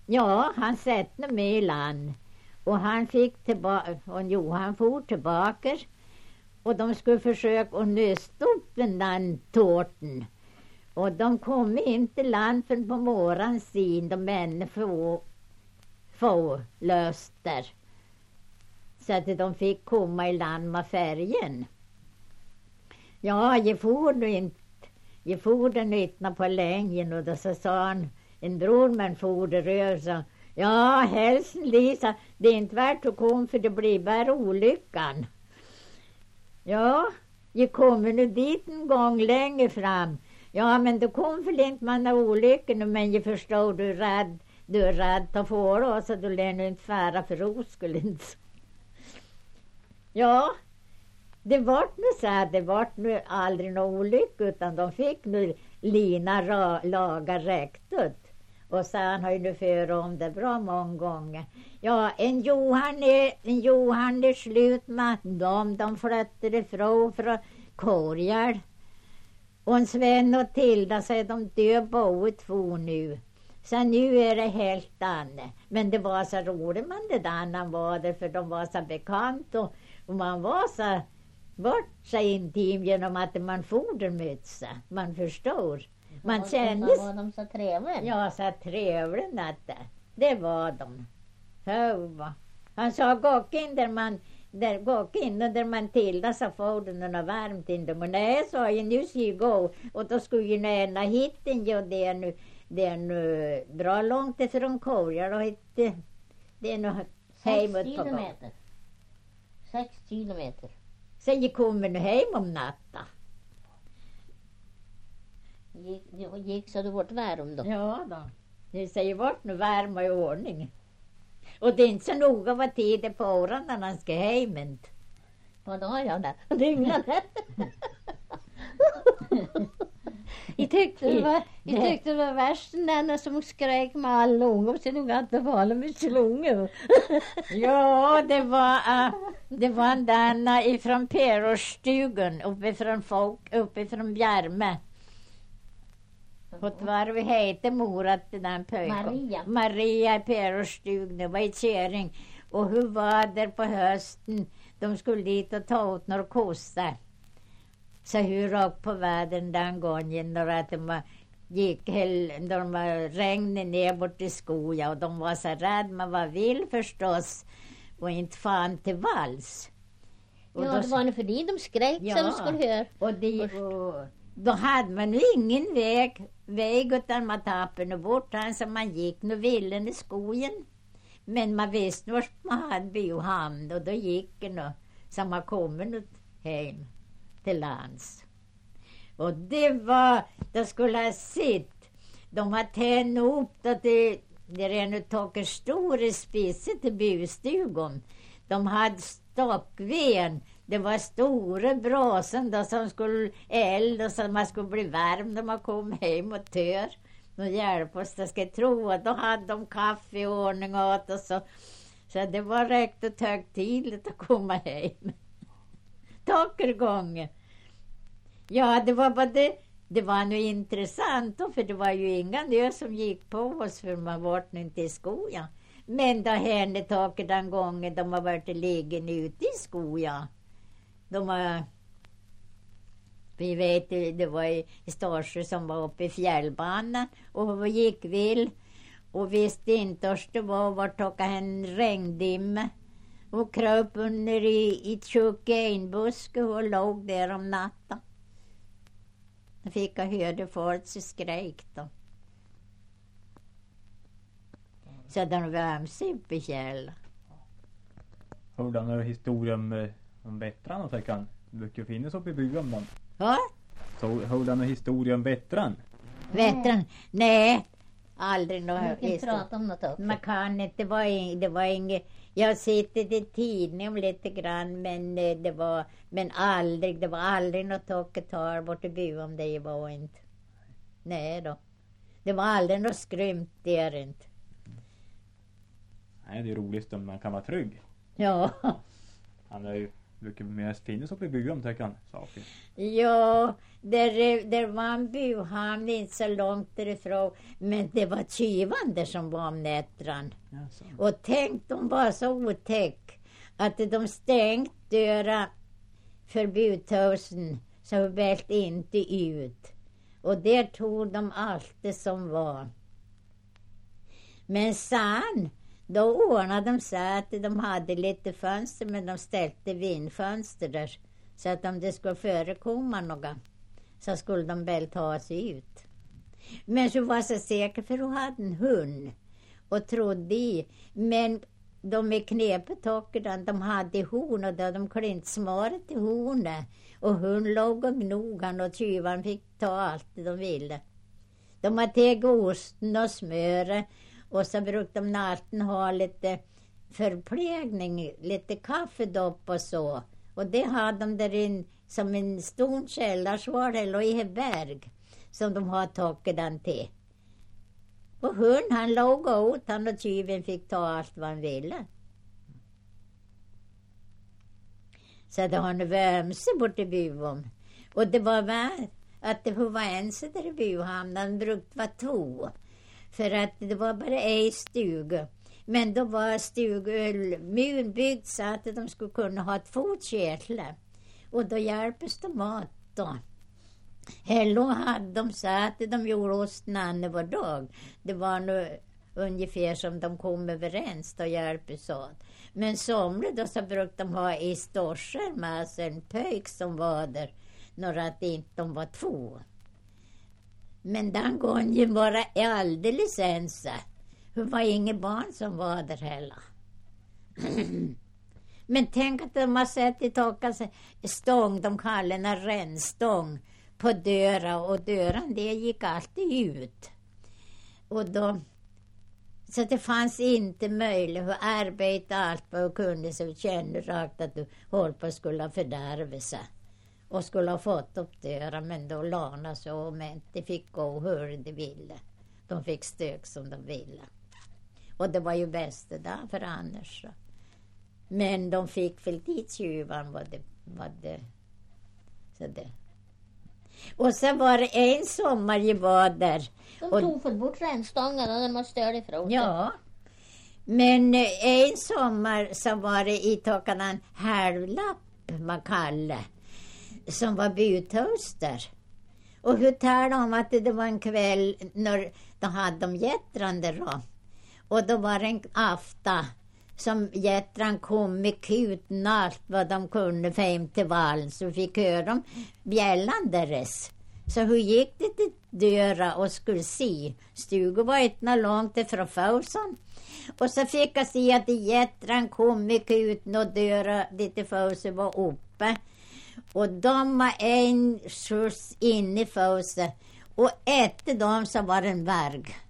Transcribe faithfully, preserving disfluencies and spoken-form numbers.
Ja, han sätter med i land. Och han fick tillbaka, och Johan for tillbaka. Och de skulle försöka att nösta upp den där tårten. Och de kom in till land för på morgon sin, de människor få, få löst där. Så att de fick komma i land med färgen. Ja, jag for nu inte, jag for den ytna på längen och då så sa han, en bror men for det rör så. Ja, hälsen Lisa, det är inte värt att komma för det blir bara olyckan. Ja, jag kommer nu dit en gång längre fram. Ja, men då kom väl inte man av olyckan, men jag förstår du är rädd, du är rädd att få det, så du lär nu inte färra för oskulens. Ja, det var nu så här, det var nu aldrig någon olycka, utan de fick nu lina ra, laga räktet. Och så han har ju nu för om det bra många gånger. Ja, en Johan är, en Johan är slut med dem. De flyttade ifrån från Korjärd. Och en Sven och Tilda så är de död båda två nu. Så nu är det helt annat. Men det var så roligt man det där när han var där, för de var så bekant. Och, och man var så, bort så intim genom att man fodermötsa. Man förstår. Man var, kändes... var de så trevliga? Ja, så trevliga. Det var de. Hova. Han sa, gå in där man... Där, gå in där man Tilda så får du något varmt in dem. Och nej, sa jag, nu ska jag gå. Och då skulle ju näna hitten. Ja, det är nu, det är nu bra långt ifrån Korjar. Och det, det är nog hemåt på kilometer. Sex kilometer. Så jag kommer nu hem om natta. Gick, gick så du vart värm då? Ja då. Det säger vart nu värma i ordning. Och det är inte så noga vad tid är på åren när man ska hem. Inte. Vad har jag där? Ringlade. Jag tyckte det var, jag tyckte det var värst den som skrek med all unga. Och sen att det var med slunga. Ja, det var, uh, det var en där ifrån Perosstugan. Uppifrån folk, uppifrån Bjärme. Och vad vi heter morat den där pöjken. Maria. Maria i Perosstugan. Det var i Käring. Och hur var det på hösten? De skulle dit och ta åt några kossar. Så hur rakt på världen den gången när att de gick, de regnade ner bort i skoja och de var så rädda, man var vill förstås och inte fan till vals. Och ja, då, det var nog för det de skrek ja, så de skulle höra. Och, de, och då hade man ju ingen väg, väg utan man tappade bort han som man gick nu villen i skogen. Men man visste vart man hade biohamn och då gick det så man kom hem till lands. Och det var, då skulle jag sitt. De har tänt upp att det, det är nu tagit stora spisar till bustugan. De hade stockven. Det var stora brasen då som skulle eld och så man skulle bli varm när man kom hem och tör. Och hjälp oss, det ska jag tro. Och då hade de kaffe i ordning åt och så. Så det var rätt högtidligt att komma hem. Tackar gånger. Ja, det var bara det. Det var nu intressant då, för det var ju inga nö som gick på oss för man var inte i skojan. Men då hände taket den gången de har varit liggande ute i skojan. De har, vi vet det var i Starsjö som var uppe i fjällbanan och vi gick vill och visste inte att det var vart tog en regndimme. Och kröp under i, i tjock enbuske och låg där om natten. Jag fick jag hörde folk så skrek då. Så de värmde sig upp i käll. Hörde han historien om, om Vättran och så kan det finnas uppe i byggan då? Va? Så hörde han historien om Vättran? Vättran? Nej, aldrig någon historia. Prata om något också. Man kan inte, det var, in, det var inget. Jag har sett i tidningen lite grann, men det var, men aldrig, det var aldrig något tocketal bort i byn om det var inte. Nej då. Det var aldrig något skrymt, det är inte. Nej, det är roligt om man kan vara trygg. Ja. Han är ju brukar mest finnas uppe i bygden, tänker han, saker. Ja, där, där var en byhamn inte så långt därifrån. Men det var tjuvande som var om nättran. Jaså. Och tänk, de var så otäck att de stängt dörra för byhusen så vält inte ut. Och där tog de allt det som var. Men sen, då ordnade de sig att de hade lite fönster, men de ställde vindfönster där. Så att om det skulle förekomma något så skulle de väl ta sig ut. Men så var så säker, för hon hade en hund och trodde i. Men de med knepet tackade, de hade horn och då hade de klint smaret i hornet. Och hon låg och gnogan och tjuvan fick ta allt de ville. De hade tagit osten och smöret. Och så brukade de natten ha lite förplägning, lite kaffedopp och så. Och det hade de där in som en stor källarsval och i berg som de har tagit den till. Och hon, han låg och åt, han och tjuven fick ta allt vad han ville. Så det har nu vömse bort i byn. Och det var väl att det var ense där i byhamnen, brukade vara två. För att det var bara en stuga. Men då var stugan byggd så att de skulle kunna ha två kärtlar. Och då hjälptes de åt då. Hello hade de så att de gjorde osten var dag. Det var nu ungefär som de kom överens då hjälptes åt. Men somliga då så brukade de ha i storsar med sig en pöjk som var där. Några att inte de var två. Men den gången var det alldeles ensa. Det var inga barn som var där heller. Men tänk att de har sett i takan stång, de kallar en rännstång på dörren. Och dörren det gick alltid ut. Och då, så det fanns inte möjligt att arbeta allt vad du kunde, så du kände rakt att du höll på att skulle fördärva sig. Och skulle ha fått upp dörren, men då lana så, men det fick gå hur de ville. De fick stök som de ville. Och det var ju bäst det där för annars. Men de fick väl dit tjuvan vad det, vad det, så det. Och så var det en sommar jag var där. De och, tog för bort rännstången och de måste störa ifrån. Ja. Men en sommar så var det i takan en halvlapp man kallade. Som var bythöster. Och hur talade om att det var en kväll när de hade de jättrande då. Och då var det en afta som jättran kom med kuten allt vad de kunde fem till vallen. Så fick höra dem bjällanderes. Så hur gick det till dörra och skulle se. Stugan var inte långt ifrån Fausan. Och så fick jag se att jättran kom med kuten och dörra dit till Fausan var uppe. Och de var en skjuts in i Fausan. Och efter dem så var det en värg.